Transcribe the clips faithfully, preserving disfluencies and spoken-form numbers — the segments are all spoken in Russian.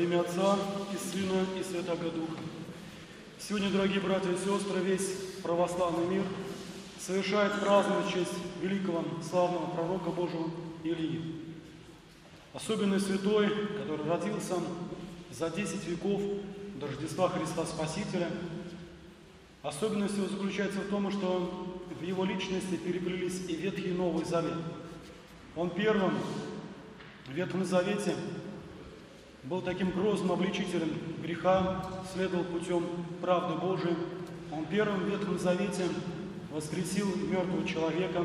имя Отца и Сына и Святаго Духа. Сегодня, дорогие братья и сестры, весь православный мир совершает праздную честь великого славного пророка Божьего Илии. Особенный святой, который родился за десять веков до Рождества Христа Спасителя. Особенность его заключается в том, что в его личности переплелись и Ветхий и Новый Завет. Он первым в Ветхом Завете был таким грозным обличителем греха, следовал путем правды Божией. Он первым в Ветхом Завете воскресил мертвого человека,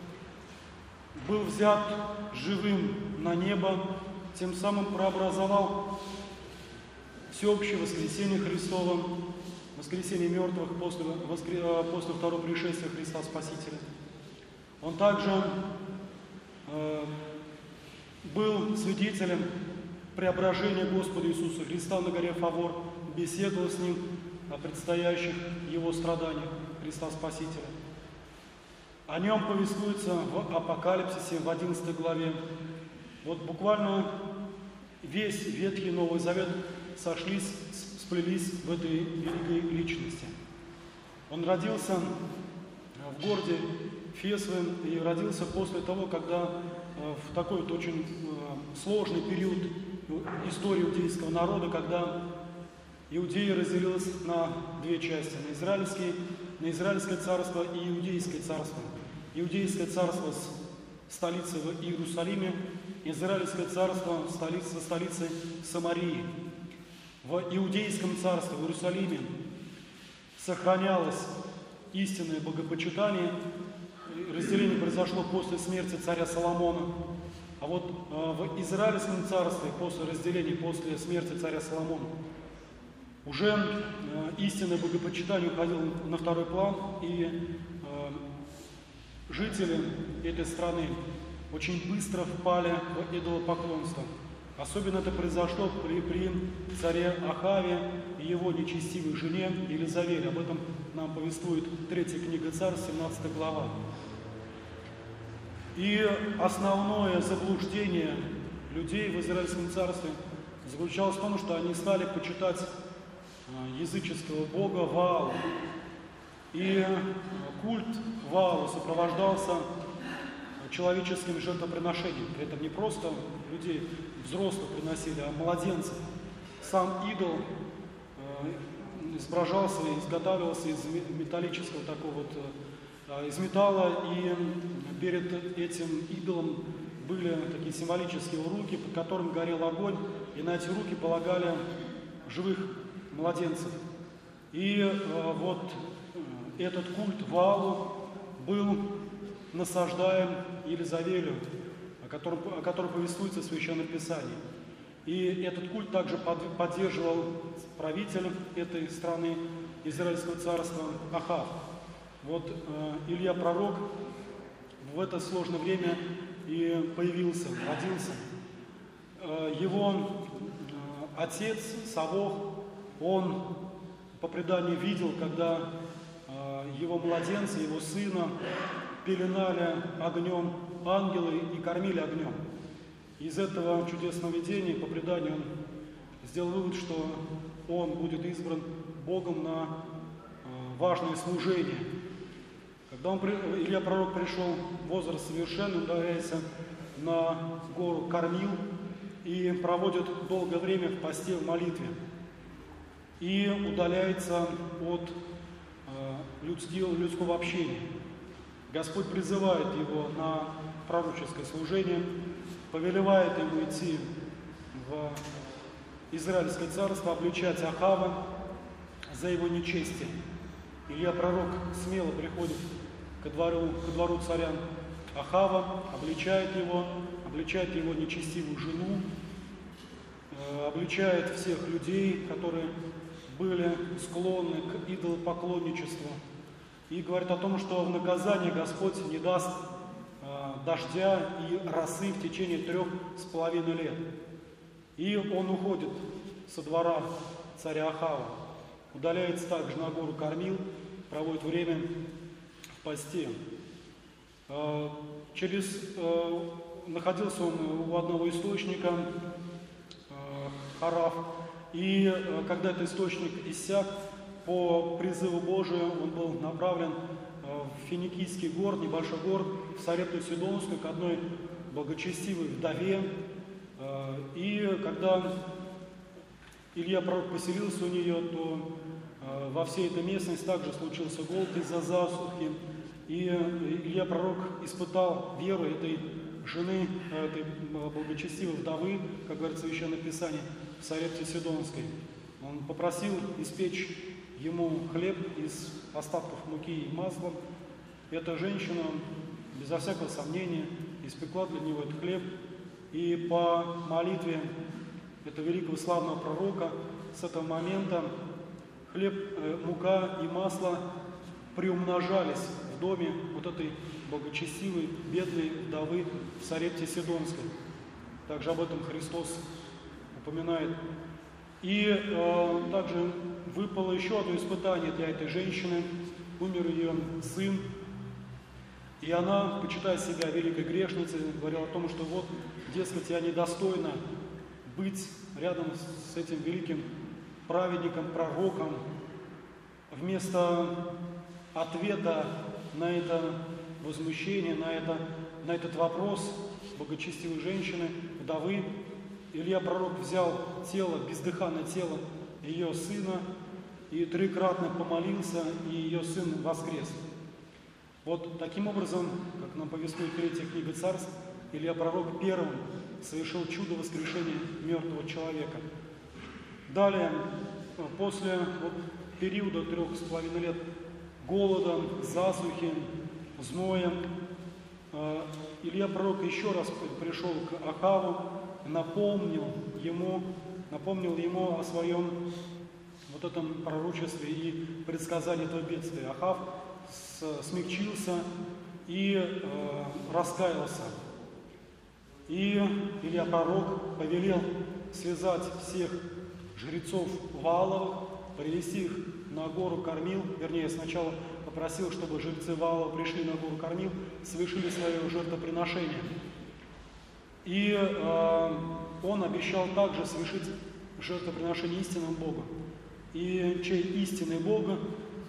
был взят живым на небо, тем самым прообразовал всеобщее воскресение Христово, воскресение мертвых после, воскр... после второго пришествия Христа Спасителя. Он также э, был свидетелем преображения Господа Иисуса Христа на горе Фавор, беседовал с Ним о предстоящих Его страданиях Христа Спасителя. О Нем повествуется в Апокалипсисе в одиннадцатой главе. Вот буквально весь Ветхий и Новый Завет сошлись, сплелись в этой великой личности. Он родился в городе Фесве и родился после того, когда в такой вот очень сложный период истории иудейского народа, когда Иудея разделилась на две части, на израильские, на Израильское царство и Иудейское царство. Иудейское царство с столицей в Иерусалиме, Израильское царство со столицей Самарии. В Иудейском царстве, в Иерусалиме, сохранялось истинное богопочитание. Разделение произошло после смерти царя Соломона. А вот э, в Израильском царстве, после разделения, после смерти царя Соломона, уже э, истинное богопочитание уходило на второй план, и э, жители этой страны очень быстро впали в идолопоклонство. Особенно это произошло при, при царе Ахаве и его нечестивой жене Елизавеле. Об этом нам повествует третья книга Царств, семнадцатая глава. И основное заблуждение людей в Израильском царстве заключалось в том, что они стали почитать языческого бога Ваала. И культ Ваала сопровождался человеческим жертвоприношением. При этом не просто людей взрослых приносили, а младенцев. Сам идол изображался, изготавливался из металлического такого вот, из металла, и перед этим идолом были такие символические руки, под которым горел огонь, и на эти руки полагали живых младенцев. И вот этот культ Ваалу был насаждаем Елизавелю, о котором, о котором повествуется в Священном Писании. И этот культ также под, поддерживал правитель этой страны, Израильского царства, Ахав. Вот э, Илья Пророк в это сложное время и появился, родился. Э, его э, отец Савох, он по преданию видел, когда э, его младенца, его сына пеленали огнем ангелы и кормили огнем. Из этого чудесного видения, по преданию, он сделал вывод, что он будет избран Богом на э, важное служение. Когда он, Илья Пророк пришел в возраст совершенный, удаляется на гору Кармил и проводит долгое время в посте, в молитве. И удаляется от э, людского, людского общения. Господь призывает его на пророческое служение, повелевает ему идти в Израильское царство, обличать Ахава за его нечестие. Илья Пророк смело приходит ко двору, ко двору царя Ахава, обличает его, обличает его нечестивую жену, э, обличает всех людей, которые были склонны к идолопоклонничеству, и говорит о том, что в наказание Господь не даст э, дождя и росы в течение трех с половиной лет. И он уходит со двора царя Ахава, удаляется также на гору Кармил, проводит время в посте. Э, через, э, находился он у одного источника, э, Хараф. И э, когда этот источник иссяк, по призыву Божию он был направлен э, в Финикийский город, небольшой город, в Сарепту Сидонскую, к одной благочестивой вдове. Э, и когда Илья пророк поселился у нее, то э, во всей этой местности также случился голод из-за засухи. И Илья пророк испытал веру этой жены, этой благочестивой вдовы, как говорится в Священном Писании, в Сарепте Сидонской. Он попросил испечь ему хлеб из остатков муки и масла. Эта женщина, безо всякого сомнения, испекла для него этот хлеб. И по молитве этого великого славного пророка с этого момента хлеб, мука и масло приумножались в доме вот этой благочестивой, бедной вдовы в Сарепте Сидонской. Также об этом Христос упоминает. И э, также выпало еще одно испытание для этой женщины. Умер ее сын. И она, почитая себя великой грешницей, говорила о том, что вот, дескать, я недостойна быть рядом с этим великим праведником, пророком. Вместо ответа на это возмущение, на, это, на этот вопрос благочестивой женщины, вдовы, Илья пророк взял тело, бездыханное тело ее сына и трикратно помолился, и ее сын воскрес. Вот таким образом, как нам повествует третья книга Царств, Илья пророк первым совершил чудо воскрешения мертвого человека. Далее, после вот, периода трех с половиной лет голода, засухи, зноя, Илья пророк еще раз пришел к Ахаву, напомнил ему, напомнил ему о своем вот этом пророчестве и предсказании этого бедствия. Ахав смягчился и э, раскаялся. И Илья пророк повелел связать всех жрецов Вааловых, привести их на гору Кормил, вернее, сначала попросил, чтобы жрецы Ваала пришли на гору Кормил, совершили свое жертвоприношение. И э, он обещал также совершить жертвоприношение истинному Богу. И чей истинный Бог, э,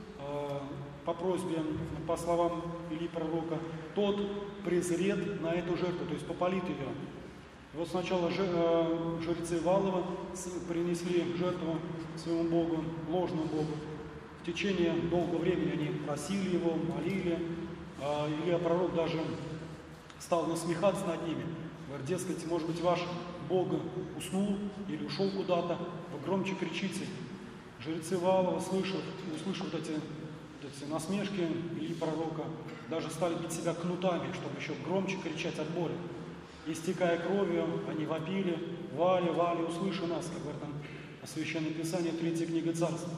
по просьбе, по словам Ильи пророка, тот презрет на эту жертву, то есть попалит ее. И вот сначала жрецы Ваалова принесли жертву своему Богу, ложному Богу. В течение долгого времени они просили его, молили. Илья пророк даже стал насмехаться над ними. Говорит, дескать, может быть, ваш Бог уснул или ушел куда-то, вы громче кричите. Жрецы Ваалова, услышав, услышав вот эти, вот эти насмешки Ильи пророка, даже стали бить себя кнутами, чтобы еще громче кричать от боли. Истекая кровью, они вопили: «Вали, Вали, услыши нас», как говорит там Священное Писание, третья книга Царств.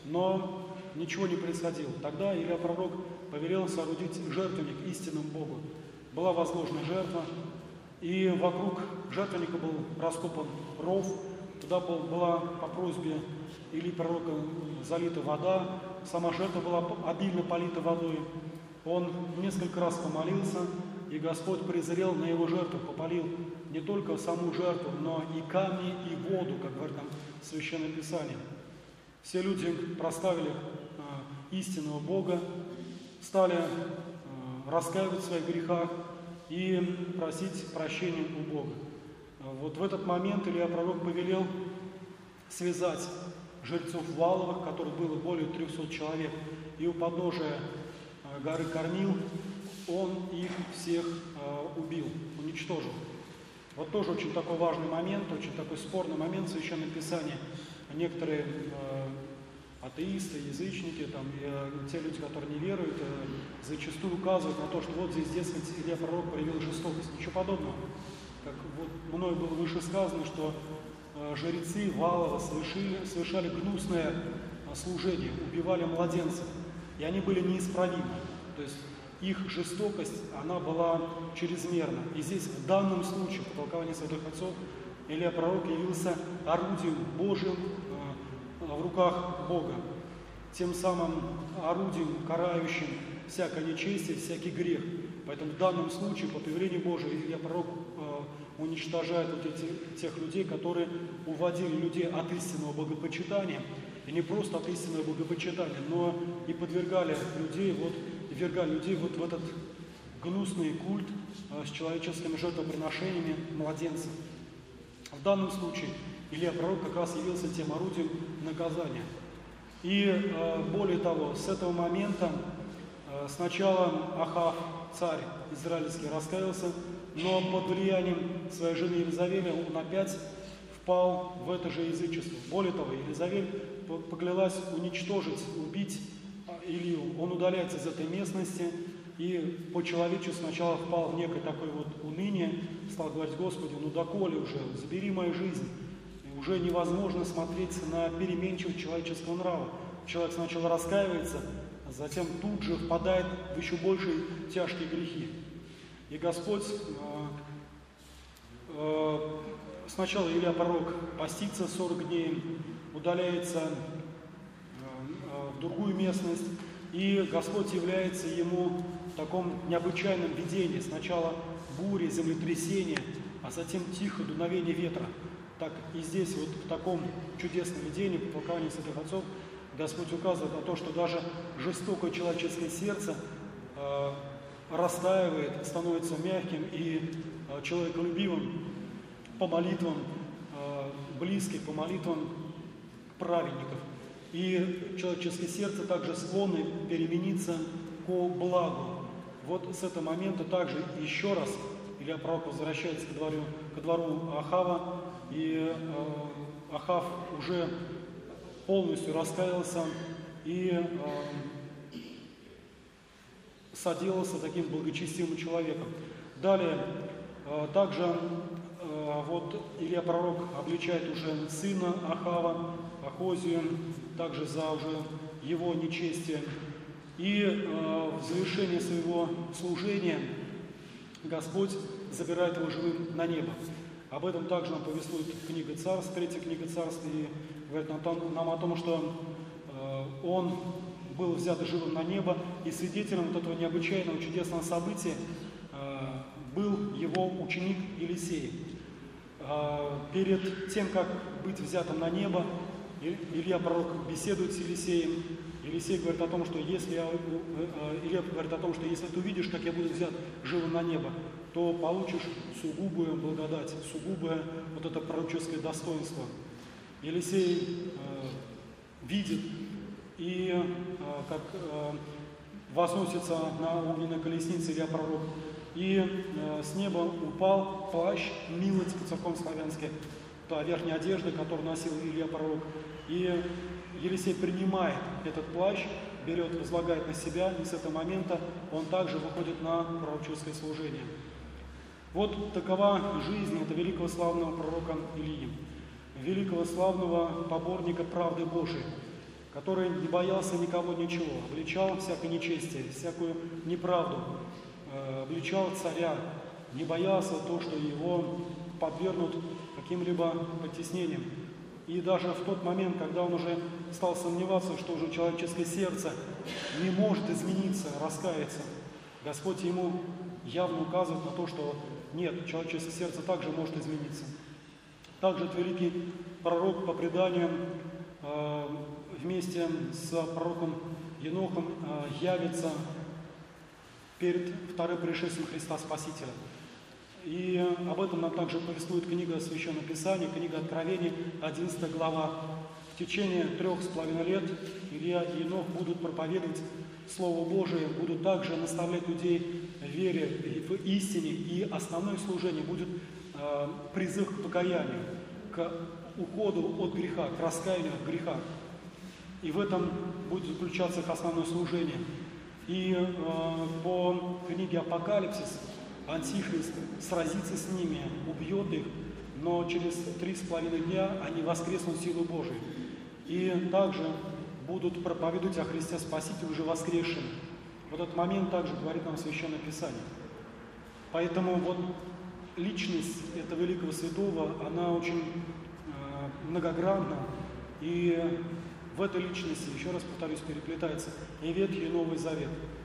Но ничего не происходило. Тогда Илья пророк повелел соорудить жертвенник истинному Богу. Была возложена жертва, и вокруг жертвенника был раскопан ров. Туда был, была по просьбе Ильи пророка залита вода, сама жертва была обильно полита водой. Он несколько раз помолился, и Господь презрел на его жертву, попалил не только саму жертву, но и камни, и воду, как говорит там Священное Писание. Все люди прославили э, истинного Бога, стали э, раскаивать в своих грехах и просить прощения у Бога. Вот в этот момент Илья пророк повелел связать жрецов Вааловых, которых было более трехсот человек, и у подножия э, горы Кормил он их всех э, убил, уничтожил. Вот тоже очень такой важный момент, очень такой спорный момент в Священном Писании. Некоторые э, атеисты, язычники, там, э, те люди, которые не веруют, э, зачастую указывают на то, что вот здесь, дескать, Илья пророк проявил жестокость. Ничего подобного. Как вот мною было выше сказано, что э, жрецы Ваалова совершили, совершали гнусное э, служение, убивали младенцев, и они были неисправимы. То есть их жестокость, она была чрезмерна. И здесь в данном случае, по толкованию святых отцов, Илья пророк явился орудием Божьим э, в руках Бога. Тем самым орудием, карающим всякое нечестие, всякий грех. Поэтому в данном случае, по повелению Божию, Илья пророк э, уничтожает вот эти, тех людей, которые уводили людей от истинного богопочитания. И не просто от истинного богопочитания, но и подвергали людей, вот, и ввергали людей вот в этот гнусный культ э, с человеческими жертвоприношениями младенцев. В данном случае Илья пророк как раз явился тем орудием наказания. И э, более того, с этого момента э, сначала Ахав, царь израильский, раскаялся, но под влиянием своей жены Елизавели он опять впал в это же язычество. Более того, Елизавель поклялась уничтожить, убить Илью. Он удаляется из этой местности и по-человечески сначала впал в некое такое вот уныние, стал говорить: Господи, ну доколе уже, забери мою жизнь. И уже невозможно смотреть на переменчивость человеческого нрава. Человек сначала раскаивается, а затем тут же впадает в еще большие тяжкие грехи. И Господь, э, э, сначала Илья пророк постится сорок дней, удаляется э, э, в другую местность, и Господь является ему в таком необычайном видении. Сначала бури, землетрясение, а затем тихое дуновение ветра. Так и здесь вот в таком чудесном видении, по толкованию святых отцов, Господь указывает на то, что даже жестокое человеческое сердце э, растаивает, становится мягким и э, человеколюбивым по молитвам э, близких, по молитвам праведников. И человеческое сердце также склонно перемениться ко благу. Вот с этого момента также еще раз Илья пророк возвращается ко двору, ко двору Ахава, и э, Ахав уже полностью раскаялся и э, соделался таким благочестивым человеком. Далее, э, также э, вот Илья пророк обличает уже сына Ахава, Ахозию, также за уже его нечестие. И э, в завершение своего служения Господь забирает его живым на небо. Об этом также нам повествует книга Царств, третья книга Царств, и говорит нам о том, что э, он был взят живым на небо, и свидетелем вот этого необычайного чудесного события э, был его ученик Елисей. Э, перед тем, как быть взятым на небо, Илья пророк беседует с Елисеем. Елисей говорит о том, что если я, Илья говорит о том, что если ты увидишь, как я буду взят живым на небо, то получишь сугубую благодать, сугубое вот это пророческое достоинство. Елисей э, видит и э, как э, возносится на огненной колеснице Илья пророк, и э, с неба упал плащ, милость по церковно-славянски, та верхняя одежда, которую носил Илья пророк. И Елисей принимает этот плащ, берет, возлагает на себя, и с этого момента он также выходит на пророческое служение. Вот такова жизнь этого великого славного пророка Илии, великого славного поборника правды Божией, который не боялся никого ничего, обличал всякое нечестие, всякую неправду, обличал царя, не боялся того, что его подвергнут каким-либо потеснениям. И даже в тот момент, когда он уже стал сомневаться, что уже человеческое сердце не может измениться, раскаяться, Господь ему явно указывает на то, что нет, человеческое сердце также может измениться. Также этот великий пророк по преданию э, вместе с пророком Енохом э, явится перед вторым пришествием Христа Спасителя. И об этом нам также повествует книга Священного Писания, книга Откровения, одиннадцатая глава. В течение трех с половиной лет Илья и Енох будут проповедовать Слово Божие, будут также наставлять людей в вере, в истине, и основное служение будет э, призыв к покаянию, к уходу от греха, к раскаянию от греха. И в этом будет заключаться их основное служение. И э, по книге Апокалипсис Антихрист сразится с ними, убьет их, но через три с половиной дня они воскреснут в силу Божию. И также будут проповедовать о Христе Спасителе уже воскресшем. В этот момент также говорит нам Священное Писание. Поэтому вот личность этого великого святого, она очень э, многогранна. И в этой личности, еще раз повторюсь, переплетается и Ветхий, и Новый Завет.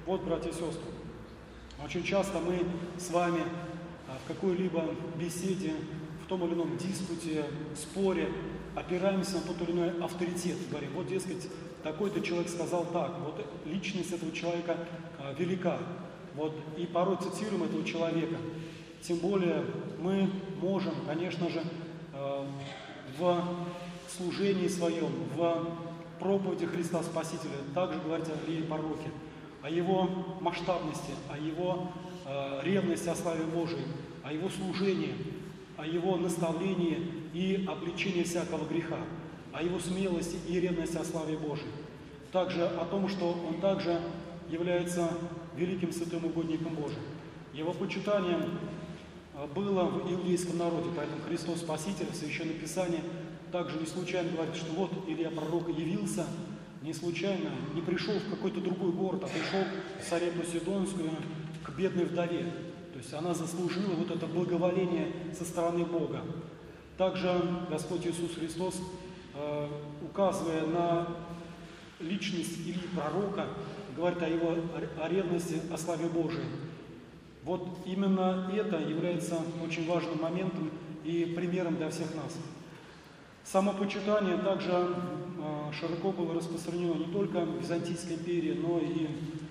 Вот, братья и сестры, очень часто мы с вами в какой-либо беседе, в том или ином диспуте, споре опираемся на тот или иной авторитет. Говорим, вот, дескать, такой-то человек сказал так, вот личность этого человека а, велика. Вот, и порой цитируем этого человека. Тем более мы можем, конечно же, а, в служении своем, в проповеди Христа Спасителя также говорить о Илии Пророке, о его масштабности, о его э, ревности о славе Божией, о его служении, о его наставлении и обличении всякого греха, о его смелости и ревности о славе Божией. Также о том, что он также является великим святым угодником Божиим. Его почитание было в иудейском народе, поэтому Христос Спаситель в Священном Писании также не случайно говорит, что вот Илия Пророк явился, не случайно, не пришел в какой-то другой город, а пришел в Сарепту Сидонскую к бедной вдове. То есть она заслужила вот это благоволение со стороны Бога. Также Господь Иисус Христос, э, указывая на личность Илии Пророка, говорит о его о ревности, о славе Божией. Вот именно это является очень важным моментом и примером для всех нас. Самопочитание также э, широко было распространено не только в Византийской империи, но и э,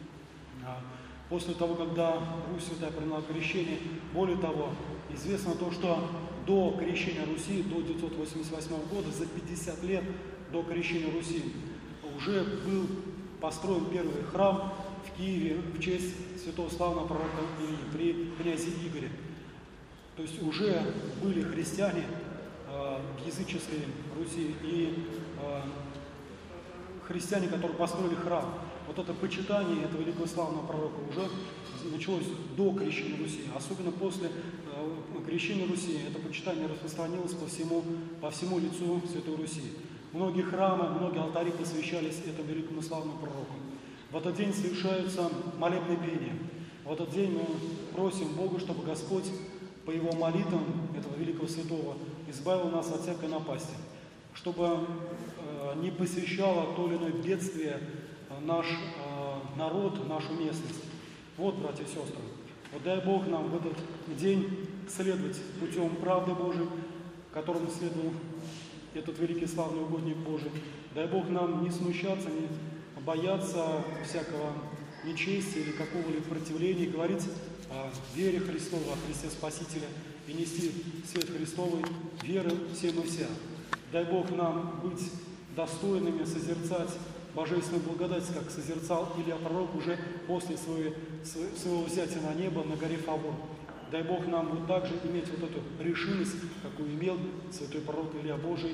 после того, когда Русь Святая приняла крещение. Более того, известно то, что до крещения Руси, до девятьсот восемьдесят восьмого года, за пятьдесят лет до крещения Руси, уже был построен первый храм в Киеве в честь святого славного пророка Илии при князе Игоре. То есть уже были христиане в языческой Руси и э, христиане, которые построили храм. Вот это почитание этого великого славного пророка уже началось до крещения Руси. Особенно после э, крещения Руси это почитание распространилось по всему, по всему лицу Святой Руси. Многие храмы, многие алтари посвящались этому великому славному пророку. В этот день совершаются молебные пения. В этот день мы просим Бога, чтобы Господь по Его молитвам, этого великого святого, избавил нас от всякой напасти, чтобы э, не посещало то или иное бедствие э, наш э, народ, нашу местность. Вот, братья и сестры, вот дай Бог нам в этот день следовать путем правды Божией, которому следовал этот великий славный угодник Божий. Дай Бог нам не смущаться, не бояться всякого нечестия или какого-либо противления, говорить о вере Христовой, о Христе Спасителя и нести свет Христовой веры всем и вся. Дай Бог нам быть достойными созерцать божественную благодать, как созерцал Илия Пророк уже после своего, своего взятия на небо на горе Фавор. Дай Бог нам вот также иметь вот эту решимость, какую имел святой пророк Илия Божий.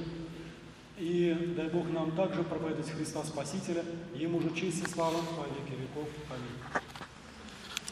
И дай Бог нам также проповедовать Христа Спасителя, Ему же честь и слава во веки веков. Аминь.